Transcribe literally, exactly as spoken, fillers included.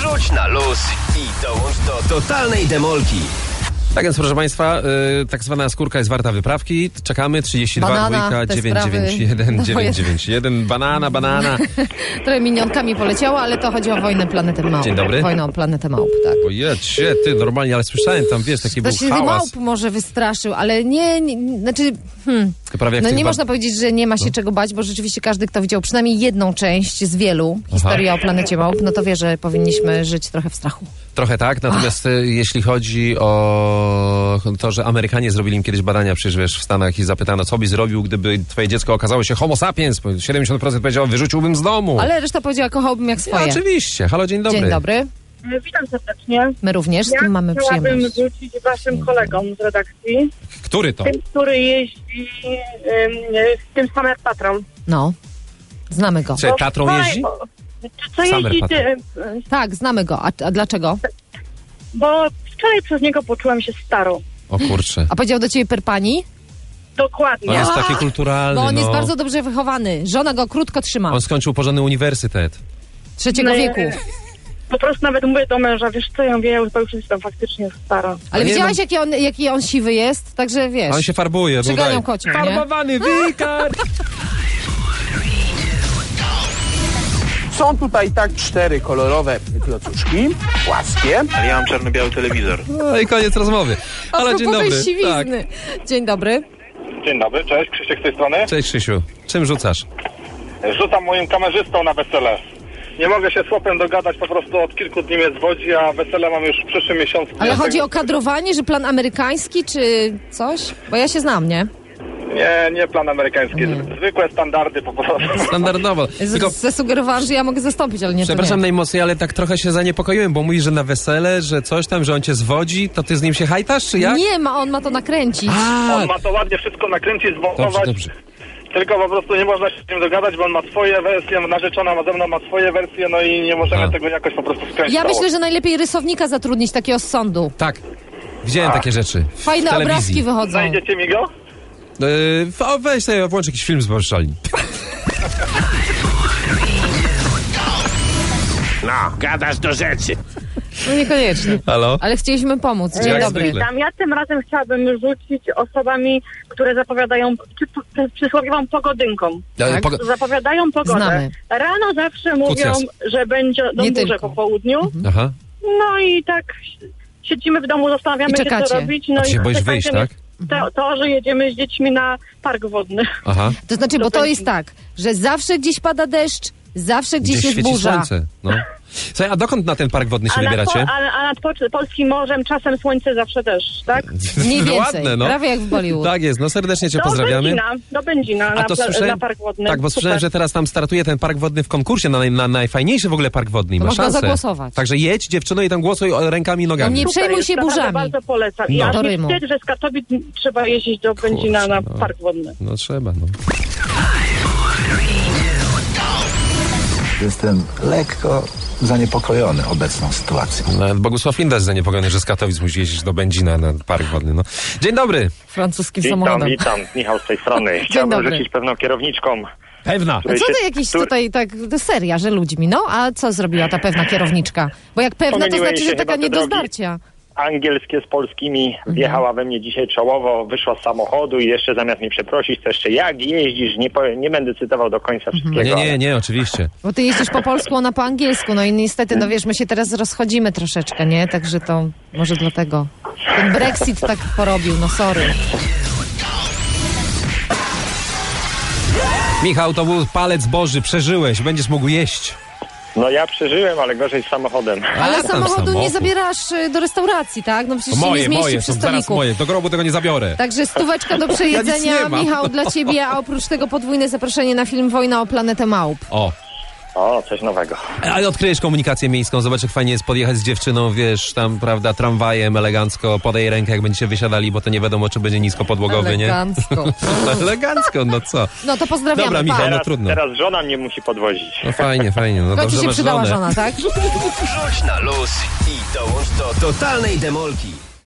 Rzuć na luz i dołącz do totalnej demolki. Tak więc, proszę Państwa, y, tak zwana skórka jest warta wyprawki. Czekamy, trzydzieści dwa, Banana, dwójka, te dziewięć dziewięć jeden, No, dziewięć dziewięć jeden, banana, banana. Trochę minionkami poleciało, ale to chodzi o wojnę planety małp. Dzień dobry. Wojnę o planetę małp, tak. O jedź, ty, normalnie, ale słyszałem tam, wiesz, taki To był się hałas. małp może wystraszył, ale nie, nie znaczy, hmm, To prawie jak no tych nie ba- można powiedzieć, że nie ma się No. czego bać, bo rzeczywiście każdy, kto widział przynajmniej jedną część z wielu, historia o planecie małp, no to wie, że powinniśmy żyć trochę w strachu. Trochę tak, natomiast y, jeśli chodzi o to, że Amerykanie zrobili im kiedyś badania, przecież wiesz, w Stanach i zapytano, co byś zrobił, gdyby twoje dziecko okazało się homo sapiens, siedemdziesiąt procent powiedziało, wyrzuciłbym z domu. Ale reszta powiedziała, kochałbym jak Ja, swoje. oczywiście, halo, dzień dobry. Dzień dobry. Witam serdecznie. My również, z Ja tym mamy chciałabym przyjemność. zwrócić waszym kolegom z redakcji, Który to? tym, który jeździ ym, w tym Summer Patrol. No, znamy go. Czy Tatrą Bo- jeździ? bo- Co Summer jeździ, Patrol. ty, Tak, znamy go. A, a dlaczego? bo wczoraj przez niego poczułam się staro. O kurczę. A powiedział do ciebie per pani? Dokładnie. On jest A, taki kulturalny, Bo on no. jest bardzo dobrze wychowany. Żona go krótko trzyma. On skończył porządny uniwersytet. Trzeciego No, wieku. Po prostu nawet mówię do męża, wiesz co, ja mówię, ja już jestem faktycznie stara. Ale nie, widziałaś, no- jaki, on, jaki on siwy jest? Także wiesz, On się farbuje przeganiał tutaj. kocią, nie? Farbowany wikar! Są tutaj tak cztery kolorowe klocuszki, płaskie. Ale ja mam czarno-biały telewizor. No i koniec rozmowy. A Ale dzień propos tej dobry. Tak. siwizny. Dzień dobry. Dzień dobry, cześć, Krzysiek z tej strony. Cześć Krzysiu. Czym rzucasz? Rzucam moim kamerzystą na wesele. Nie mogę się z chłopem dogadać, po prostu od kilku dni mnie zwodzi, a wesele mam już w przyszłym miesiącu. Ale chodzi o kadrowanie, że plan amerykański, czy coś? Bo ja się znam, nie? Nie, nie plan amerykański, zwykłe standardy po prostu. Standardowo. Z- Tylko, Zasugerowałam, że ja mogę zastąpić, ale nie, to przepraszam nie. najmocniej, ale tak trochę się zaniepokoiłem, bo mówisz, że na wesele, że coś tam, że on cię zwodzi, to ty z nim się hajtasz, czy jak? Nie, ma, on ma to nakręcić. A, On ma to ładnie wszystko nakręcić, dobrze, zmontować, dobrze. tylko po prostu nie można się z nim dogadać, bo on ma swoje wersje, narzeczona ma ze mną ma swoje wersje, no i nie możemy A. tego jakoś po prostu skręcić. Ja myślę, że najlepiej rysownika zatrudnić, takiego z sądu. Tak. Widziałem takie rzeczy. W Fajne telewizji. obrazki wychodzą. Znajdziecie mi go? Yy, o, weź sobie, włącz jakiś film z Boższalni. No, gadasz do rzeczy. No niekoniecznie. Halo? Ale chcieliśmy pomóc. Dzień Jak dobry. zwykle. Tam ja tym razem chciałabym rzucić osobami, które zapowiadają czy, p- przysłowiową pogodynką. Ale Tak. pogo- Zapowiadają pogodę. Znamy. Rano zawsze mówią, Kucjas. że będzie Nie no, burze tylko. po południu. Aha. No i tak siedzimy w domu, zastanawiamy I się, czekacie. co robić. No A ty i się boisz efektem wyjść, jest tak? To, to, że jedziemy z dziećmi na park wodny. Aha. To znaczy, bo to będzie. jest tak, że zawsze gdzieś pada deszcz, zawsze gdzieś, Gdzieś jest świeci burza. słońce. No. Słuchaj, a dokąd na ten park wodny się A nad, po, wybieracie? a, a nad po, polskim morzem czasem słońce zawsze deszcz, tak? Mniej więcej. Ładne, no. Prawie jak w Bollywood. Tak jest, no serdecznie cię Do pozdrawiamy. Będzina, do Będzina A na, to pla- słyszałem, na park wodny. tak, bo Super. słyszałem, że teraz tam startuje ten park wodny w konkursie na, naj, na najfajniejszy w ogóle park wodny. i To Ma można szansę. zagłosować. Także jedź, dziewczyno, i tam głosuj o- rękami i nogami. No nie Super, przejmuj jest, się naprawdę burzami. Bardzo polecam. I No. aż Do mi Rymu. wstyd, że z Katowic trzeba jeździć do Będzina na no. park wodny. No trzeba, no. Jestem lekko zaniepokojony obecną sytuacją. Nawet Bogusław Inda jest zaniepokojony, że z Katowic musi jeździć do Będzina na park wodny. No. Dzień dobry. Francuskim Witam, samochodem. witam, Michał z tej strony. Chciałbym dobry. rzucić pewną kierowniczką. Pewna. A co to jakiś Który- tutaj tak, to seria, że ludźmi, no? A co zrobiła ta pewna kierowniczka? Bo jak pewna, to Pomyliły znaczy, się że taka chyba te nie do drogi. zdarcia. Angielskie z polskimi, wjechała we mnie dzisiaj czołowo, wyszła z samochodu i jeszcze zamiast mnie przeprosić, to jeszcze jak jeździsz, nie, powiem, nie będę cytował do końca wszystkiego. Nie, nie, ale- nie, oczywiście. Bo ty jeździsz po polsku, ona po angielsku, no i niestety, no wiesz, my się teraz rozchodzimy troszeczkę, nie? Także to może dlatego. Ten Brexit tak porobił, no sorry. Michał, to był palec Boży, przeżyłeś, będziesz mógł jeść. No ja przeżyłem, ale gorzej z samochodem. Ale A, tam samochodu nie samochód. zabierasz y, do restauracji, tak? No przecież To się nie moje, zmieści moje, przy są zaraz stoliku. moje, do grobu tego nie zabiorę. Także stóweczka do Ja przejedzenia, nic nie mam. Michał, dla ciebie, a oprócz tego podwójne zaproszenie na film Wojna o planetę małp. O, O, coś nowego. ale odkryjesz komunikację miejską, zobacz jak fajnie jest podjechać z dziewczyną, wiesz, tam, prawda, tramwajem elegancko, podaj rękę jak będziecie wysiadali, bo to nie wiadomo, czy będzie niskopodłogowy, nie? Elegancko. Elegancko, no co? No to pozdrawiamy, Dobra, pa. Michał, no Teraz, trudno. teraz żona mnie musi podwozić. No fajnie, fajnie, no W końcu dobrze się masz przydała żonę. żona, tak? Rzuć na luz i dołącz do totalnej demolki.